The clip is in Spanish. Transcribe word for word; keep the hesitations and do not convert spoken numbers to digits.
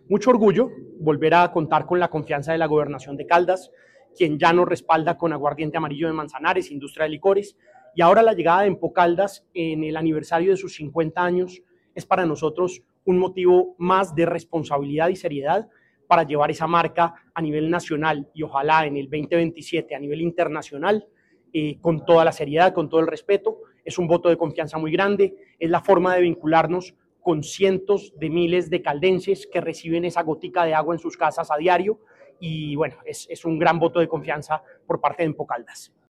Mucho orgullo volver a contar con la confianza de la Gobernación de Caldas, quien ya nos respalda con aguardiente amarillo de Manzanares, industria de licores, y ahora la llegada de Empocaldas en el aniversario de sus cincuenta años es para nosotros un motivo más de responsabilidad y seriedad para llevar esa marca a nivel nacional y ojalá en el veinte veintisiete a nivel internacional eh, con toda la seriedad, con todo el respeto. Es un voto de confianza muy grande, es la forma de vincularnos con cientos de miles de caldenses que reciben esa gotica de agua en sus casas a diario y bueno, es, es un gran voto de confianza por parte de Empocaldas.